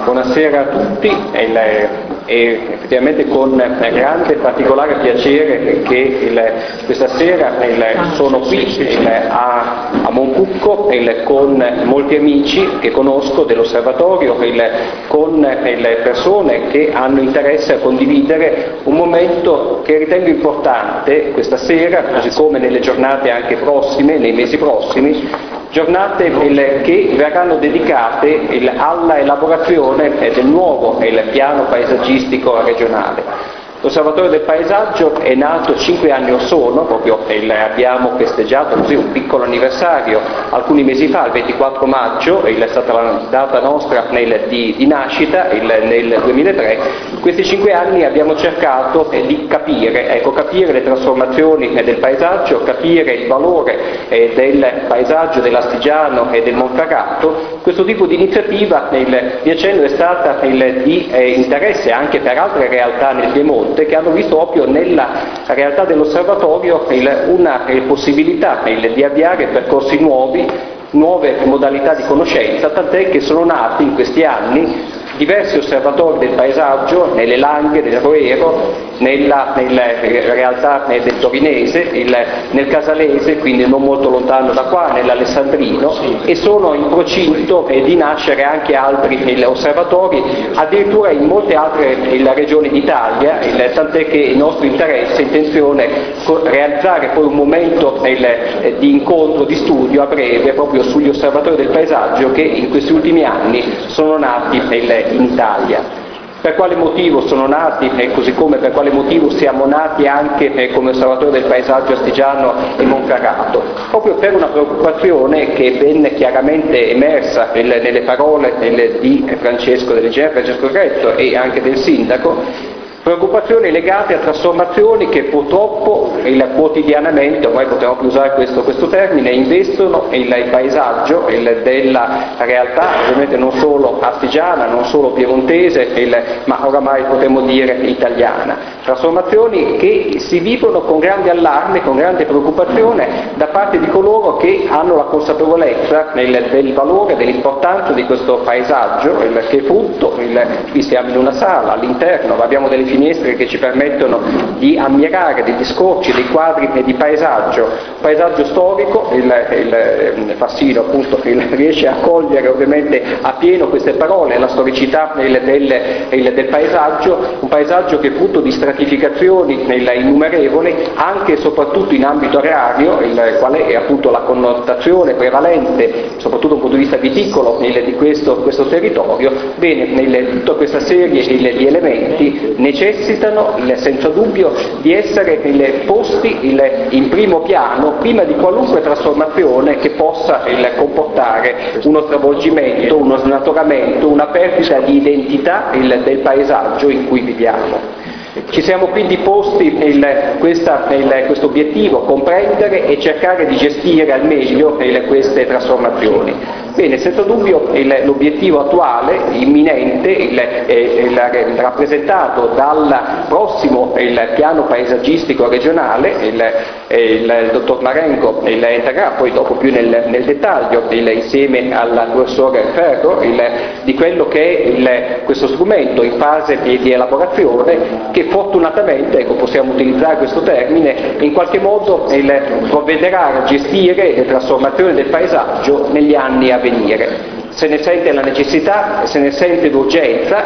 Buonasera a tutti, e effettivamente con grande e particolare piacere che questa sera sono qui a Moncucco con molti amici che conosco dell'osservatorio, con persone che hanno interesse a condividere un momento che ritengo importante questa sera, così come nelle giornate anche prossime, nei mesi prossimi, giornate che verranno dedicate alla elaborazione del nuovo piano paesaggistico regionale. L'Osservatorio del Paesaggio è nato 5 anni or sono, proprio abbiamo festeggiato così un piccolo anniversario alcuni mesi fa, il 24 maggio, è stata la data nostra di nascita, nel 2003. In questi 5 anni abbiamo cercato di capire le trasformazioni del paesaggio, capire il valore del paesaggio dell'Astigiano e del Monferrato. Questo tipo di iniziativa, vi accenno, è stata di interesse anche per altre realtà nel Piemonte, che hanno visto proprio nella realtà dell'osservatorio una possibilità di avviare percorsi nuove modalità di conoscenza, tant'è che sono nati in questi anni diversi osservatori del paesaggio nelle Langhe del Roero, nella realtà del Torinese, nel Casalese, quindi non molto lontano da qua, nell'Alessandrino, e sono in procinto di nascere anche altri osservatori, addirittura in molte altre regioni d'Italia, tant'è che il nostro interesse, intenzione, realizzare poi un momento di incontro, di studio a breve, proprio sugli osservatori del paesaggio che in questi ultimi anni sono nati in Italia. Per quale motivo sono nati, così come per quale motivo siamo nati anche come osservatorio del paesaggio astigiano e Monferrato? Proprio per una preoccupazione che è ben chiaramente emersa nelle parole di Francesco Gretto e anche del sindaco, preoccupazioni legate a trasformazioni che purtroppo quotidianamente, ormai potremmo più usare questo termine, investono il paesaggio della realtà, ovviamente non solo astigiana, non solo piemontese, ma oramai potremmo dire italiana. Trasformazioni che si vivono con grande allarme, con grande preoccupazione da parte di coloro che hanno la consapevolezza del valore, dell'importanza di questo paesaggio, che è frutto, qui siamo in una sala, all'interno abbiamo delle finestre che ci permettono di ammirare degli scorci, dei quadri di paesaggio storico, il Fassino appunto riesce a cogliere ovviamente appieno queste parole, la storicità del paesaggio, un paesaggio che è frutto di stratificazioni innumerevoli, anche e soprattutto in ambito agrario, qual è appunto la connotazione prevalente, soprattutto dal punto di vista viticolo, di questo territorio. Bene, tutta questa serie di elementi necessitano senza dubbio di essere posti in primo piano prima di qualunque trasformazione che possa comportare uno stravolgimento, uno snaturamento, una perdita di identità del paesaggio in cui viviamo. Ci siamo quindi posti questo obiettivo, comprendere e cercare di gestire al meglio queste trasformazioni. Bene, senza dubbio l'obiettivo attuale, imminente, rappresentato dal prossimo piano paesaggistico regionale, il dottor Marengo entrerà poi dopo più nel dettaglio, insieme al professore Ferro, di quello che è questo strumento in fase di elaborazione, che fortunatamente, possiamo utilizzare questo termine, in qualche modo provvederà a gestire le trasformazioni del paesaggio negli anni a venire. Se ne sente la necessità, se ne sente l'urgenza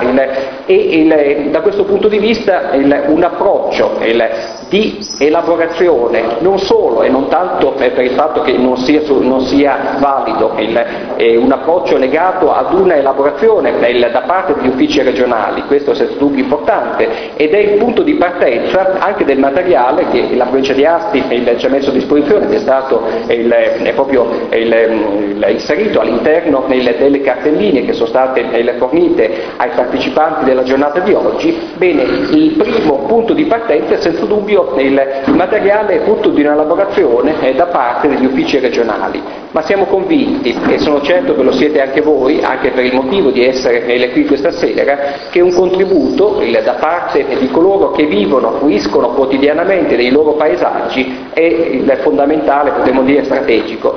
e da questo punto di vista un approccio di elaborazione, non solo e non tanto per il fatto che non sia valido, un approccio legato ad una elaborazione da parte degli uffici regionali, questo è senza dubbio importante, ed è il punto di partenza anche del materiale che la provincia di Asti ci ha messo a disposizione, che è stato proprio inserito all'interno delle cartelline che sono state fornite ai partecipanti della giornata di oggi. Bene, il primo punto di partenza è senza dubbio il materiale frutto di una elaborazione da parte degli uffici regionali, ma siamo convinti, e sono certo che lo siete anche voi, anche per il motivo di essere qui questa sera, che un contributo da parte di coloro che vivono, fruiscono quotidianamente dei loro paesaggi è fondamentale, potremmo dire strategico.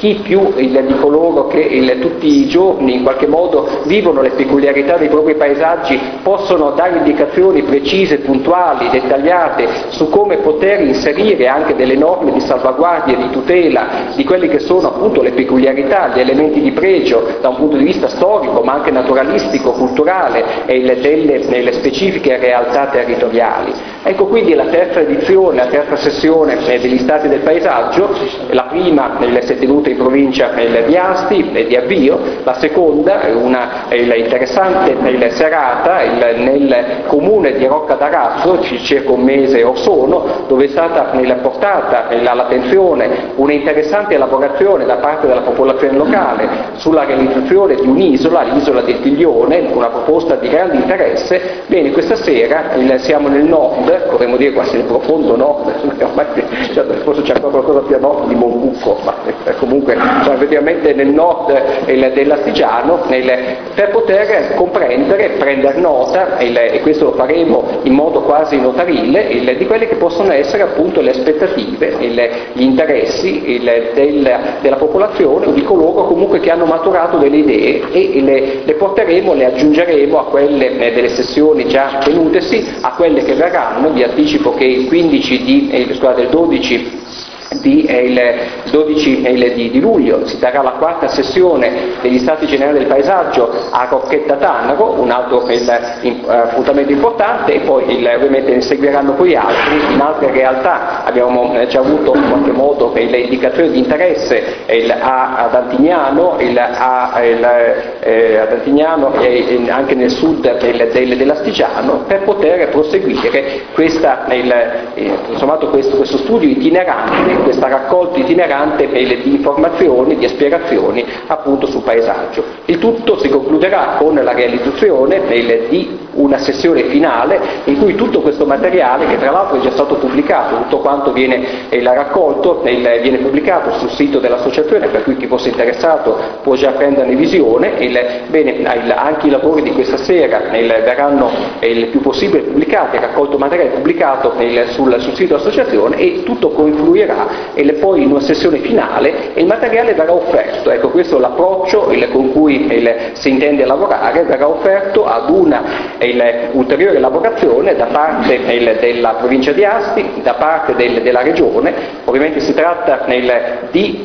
chi più di coloro che tutti i giorni in qualche modo vivono le peculiarità dei propri paesaggi possono dare indicazioni precise, puntuali, dettagliate su come poter inserire anche delle norme di salvaguardia e di tutela di quelle che sono appunto le peculiarità, gli elementi di pregio da un punto di vista storico ma anche naturalistico, culturale e delle specifiche realtà territoriali. Ecco quindi la terza edizione, la terza sessione degli Stati del Paesaggio, la prima si è tenuta in provincia di Asti, di Avvio, la seconda una interessante serata nel comune di Rocca d'Arazzo, circa un mese or sono, dove è stata portata all'attenzione un'interessante elaborazione da parte della popolazione locale sulla realizzazione di un'isola, l'isola del Tiglione, una proposta di grande interesse. Bene, questa sera siamo nel nord, potremmo dire quasi nel profondo nord, forse c'è ancora qualcosa più a nord di Moncucco, ma comunque effettivamente nel nord dell'Astigiano, per poter comprendere, prendere nota, e questo lo faremo in modo quasi notarile, di quelle che possono essere appunto le aspettative, gli interessi della popolazione o di coloro comunque che hanno maturato delle idee, e le porteremo, le aggiungeremo a quelle delle sessioni già tenutesi, a quelle che verranno. Vi anticipo che il 12 di luglio si terrà la quarta sessione degli Stati Generali del Paesaggio a Rocchetta Tanaro, un altro appuntamento importante, e poi ovviamente ne seguiranno poi altri in altre realtà. Abbiamo già avuto in qualche modo le indicazioni di interesse ad Antignano, e anche nel sud dell'Astigiano, per poter proseguire questo studio itinerante, questa raccolta itinerante di informazioni, di spiegazioni appunto sul paesaggio. Il tutto si concluderà con la realizzazione di una sessione finale in cui tutto questo materiale, che tra l'altro è già stato pubblicato, tutto quanto viene raccolto, viene pubblicato sul sito dell'associazione, per cui chi fosse interessato può già prenderne visione. Anche i lavori di questa sera verranno il più possibile pubblicati, raccolto materiale pubblicato sul sito dell'associazione, e tutto confluirà poi in una sessione finale e il materiale verrà offerto. Ecco, questo è l'approccio con cui si intende lavorare, verrà offerto ad una ulteriore elaborazione da parte della provincia di Asti, da parte della regione. Ovviamente si tratta di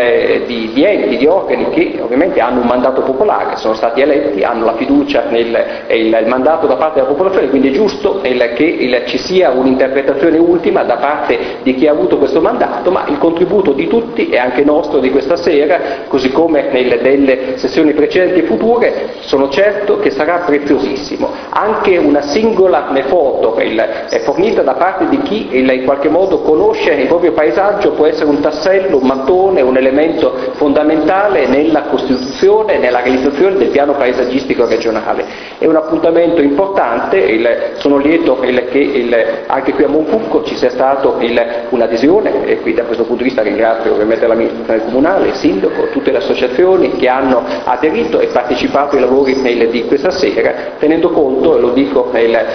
enti, di organi che ovviamente hanno un mandato popolare, sono stati eletti, hanno la fiducia il mandato da parte della popolazione, quindi è giusto che ci sia un'interpretazione ultima da parte di chi ha avuto questo mandato, ma il contributo di tutti e anche nostro di questa sera, così come delle sessioni precedenti e future, sono certo che sarà preziosissimo. Anche una singola foto fornita da parte di chi in qualche modo conosce il proprio paesaggio può essere un tassello, un mattone, un elemento fondamentale nella costituzione e nella realizzazione del piano paesaggistico regionale. È un appuntamento importante, sono lieto che anche qui a Moncucco ci sia stato un'adesione, e qui da questo punto di vista ringrazio ovviamente l'amministrazione comunale, il sindaco, tutte le associazioni che hanno aderito e partecipato ai lavori di questa sera, tenendo conto, lo dico,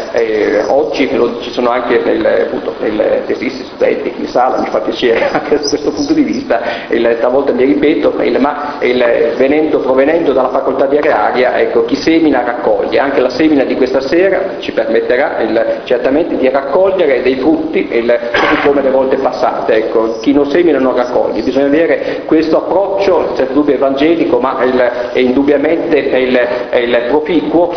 oggi ci sono anche tesisti, studenti in sala, mi fa piacere anche da questo punto di vista, stavolta mi ripeto, ma provenendo dalla facoltà di agraria, ecco, chi semina raccoglie. Anche la semina di questa sera ci permetterà certamente di raccogliere dei frutti, come le volte passate. Ecco, chi non semina non raccoglie, bisogna avere questo approccio, senza dubbio evangelico, ma è indubbiamente proficuo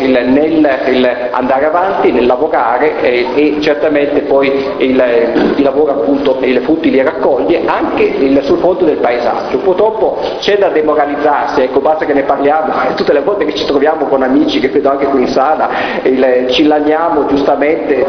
nel andare avanti, nel lavorare, e certamente poi chi lavora appunto i frutti li raccoglie anche sul fronte del paesaggio. Purtroppo c'è da demoralizzarsi, ecco, basta che ne parliamo tutte le volte che ci troviamo con amici, che vedo anche qui in sala, ci lagniamo giustamente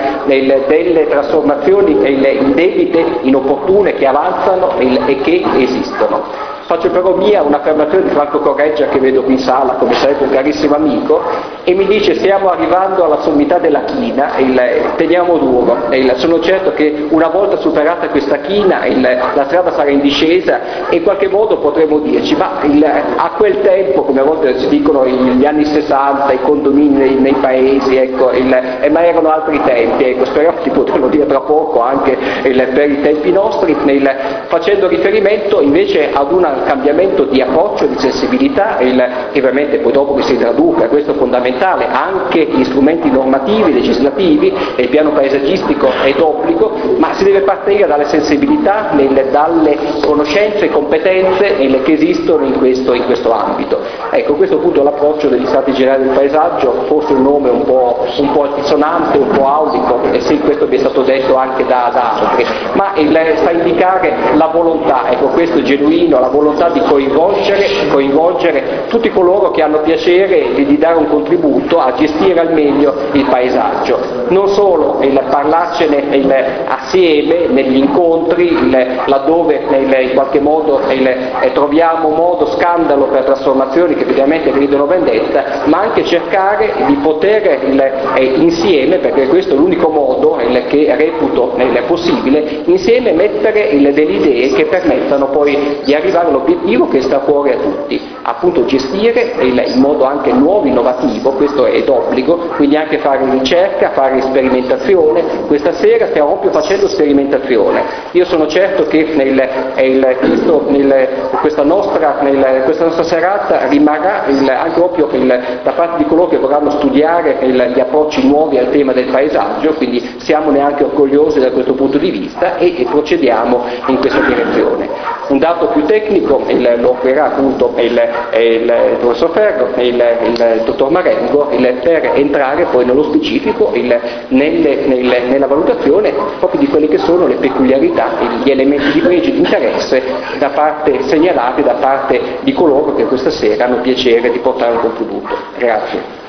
delle trasformazioni indebite, inopportune, che avanzano e che esistono. Faccio però mia un'affermazione di Franco Correggia, che vedo qui in sala, come sempre un carissimo amico, e mi dice: stiamo arrivando alla sommità della china, teniamo duro. Sono certo che una volta superata questa china la strada sarà in discesa, e in qualche modo potremo dirci: ma a quel tempo, come a volte si dicono gli anni 60, i condomini nei paesi, ecco, ma erano altri tempi, ecco, speriamo di poterlo dire tra poco anche per i tempi nostri, facendo riferimento invece ad una di cambiamento di approccio, di sensibilità, che ovviamente poi dopo che si traduca, questo è fondamentale, anche gli strumenti normativi, legislativi, e il piano paesaggistico è d'obbligo, ma si deve partire dalle sensibilità, dalle conoscenze e competenze che esistono in questo ambito. Ecco, questo appunto è l'approccio degli Stati Generali del Paesaggio, forse un nome un po' altisonante, un po' aulico, e sì, questo vi è stato detto anche da altri, ma sta a indicare la volontà, ecco, questo è genuino, la volontà di coinvolgere tutti coloro che hanno piacere di dare un contributo a gestire al meglio il paesaggio, non solo parlarcene assieme negli incontri, laddove in qualche modo troviamo modo, scandalo per trasformazioni che effettivamente gridano vendetta, ma anche cercare di poter insieme, perché questo è l'unico modo che reputo possibile, insieme mettere delle idee che permettano poi di arrivare all'obiettivo che sta fuori a tutti, appunto gestire in modo anche nuovo, innovativo, questo è d'obbligo, quindi anche fare ricerca, fare sperimentazione. Questa sera stiamo proprio facendo sperimentazione. Io sono certo che questa nostra serata rimarrà anche proprio da parte di coloro che vorranno studiare gli approcci nuovi al tema del paesaggio, quindi siamo neanche orgogliosi da questo punto di vista e procediamo in questa direzione. Un dato più tecnico lo offrirà appunto il professor Ferro e il dottor Marengo per entrare poi nello specifico nella valutazione proprio di quelle che sono le peculiarità e gli elementi di pregio e di interesse segnalati da parte di coloro che questa sera hanno piacere di portare un contributo. Grazie.